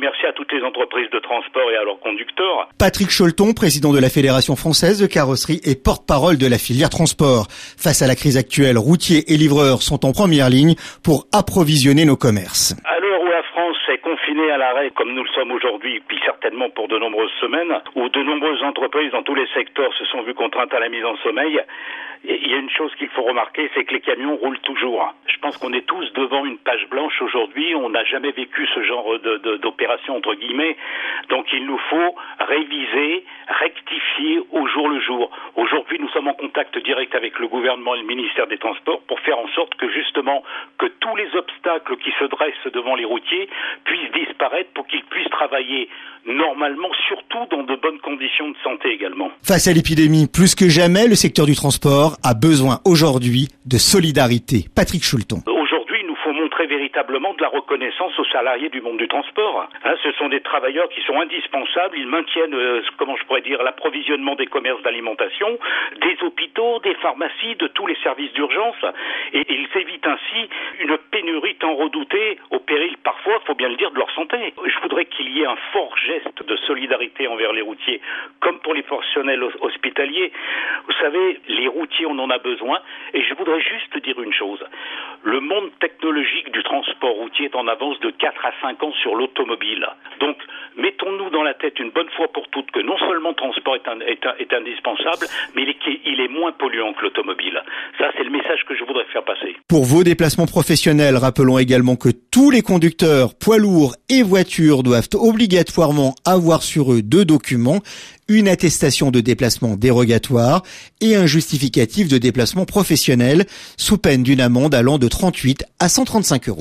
merci à toutes les entreprises de transport et à leurs conducteurs. Patrick Cholton, président de la Fédération française de carrosserie et porte-parole de la filière transport. Face à la crise actuelle, routiers et livreurs sont en première ligne pour approvisionner nos commerces. À l'heure où la France est confinée à l'arrêt, comme nous le sommes aujourd'hui, puis certainement pour de nombreuses semaines, où de nombreuses entreprises dans tous les secteurs se sont vues contraintes à la mise en sommeil, il y a une chose qu'il faut remarquer, c'est que les camions roulent toujours. Je pense qu'on est tous devant une page blanche aujourd'hui. On n'a jamais vécu ce genre d'opération, entre guillemets. Donc il nous faut réviser, rectifier au jour le jour. Aujourd'hui, nous sommes en contact direct avec le gouvernement et le ministère des Transports pour faire en sorte que justement, que tous les obstacles qui se dressent devant les routiers puissent disparaître pour qu'ils puissent travailler normalement, surtout dans de bonnes conditions de santé également. Face à l'épidémie, plus que jamais, le secteur du transport a besoin aujourd'hui de solidarité. Patrick Cholton. Aujourd'hui, il nous faut montrer véritablement de la reconnaissance aux salariés du monde du transport. Ce sont des travailleurs qui sont indispensables. Ils maintiennent, l'approvisionnement des commerces d'alimentation, des hôpitaux, des pharmacies, de tous les services d'urgence. Et ils évitent ainsi une pénurie tant redoutée, au péril parfois, faut bien le dire, de leur santé. Je voudrais qu'il y ait un fort geste de solidarité envers les routiers, comme pour les professionnels hospitaliers. Vous savez, les routiers, on en a besoin. Et je voudrais juste dire une chose. Le monde technologique du transport routier est en avance de 4 à 5 ans sur l'automobile. Donc, mettons-nous dans la tête une bonne fois pour toutes que non seulement le transport est indispensable, mais il est moins polluant que l'automobile. Ça, c'est le message que je voudrais faire passer. Pour vos déplacements professionnels, rappelons également que tous les conducteurs, poids lourds et voitures doivent obligatoirement avoir sur eux 2 documents, une attestation de déplacement dérogatoire et un justificatif de déplacement professionnel, sous peine d'une amende allant de 38 à 135 €.